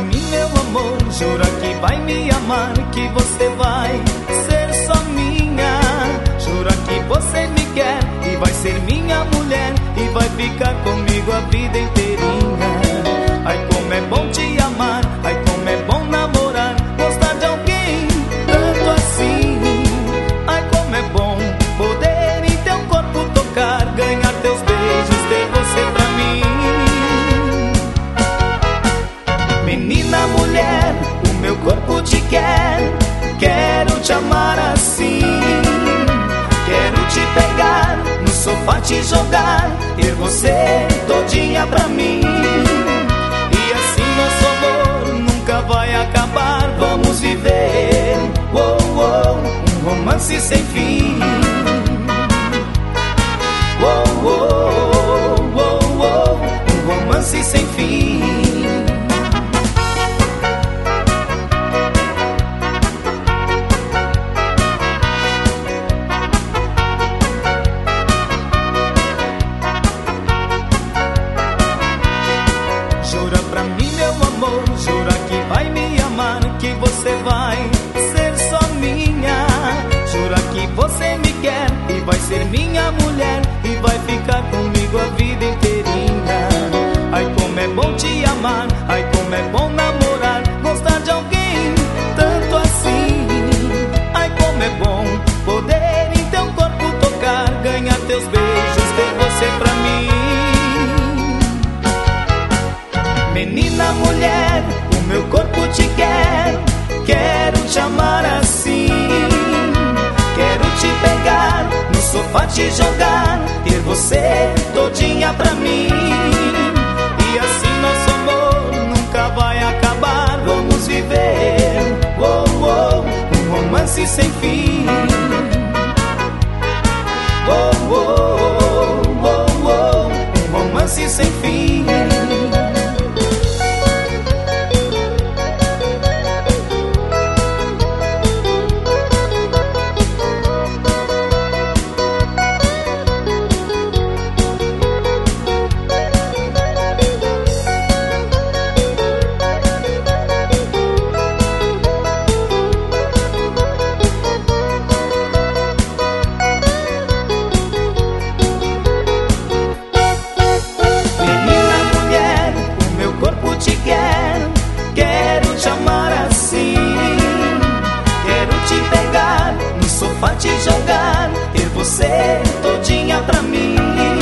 mim, meu amor, jura que vai me amar, que você vai ser só minha. Jura que você me quer e vai ser minha mulher e vai ficar comigo a vida inteirinha. Ai, como é bom te amar, ai, como é bom namorar, gostar de alguém tanto assim. Ai, como é bom poder em teu corpo tocar, ganhar teus beijos, ter você pra mim. Menina, mulher, o meu corpo te quer, quero te amar assim. Quero te pegar, no sofá te jogar, ter você todinha pra mim. E assim nosso amor nunca vai acabar, vamos viver, oh, oh, um romance sem fim. Oh, oh, oh, oh, um romance sem fim. Jura pra mim, meu amor, jura que vai me amar, que você vai ser só minha. Jura que você me quer e vai ser minha mulher e vai ficar comigo a vida inteirinha. Ai, como é bom te amar, ai, como é bom namorar, gostar de alguém tanto assim. Ai, como é bom poder em teu corpo tocar, ganhar teus beijos, ter você pra mim. Menina, mulher, o meu corpo te quer, quero te amar assim. Quero te pegar, no sofá te jogar, ter você todinha pra mim. E assim nosso amor nunca vai acabar, vamos viver, oh, oh, um romance sem fim. Oh, oh, oh, oh, um romance sem fim. Quero te amar assim. Quero te pegar, no sofá te jogar, ter você todinha pra mim.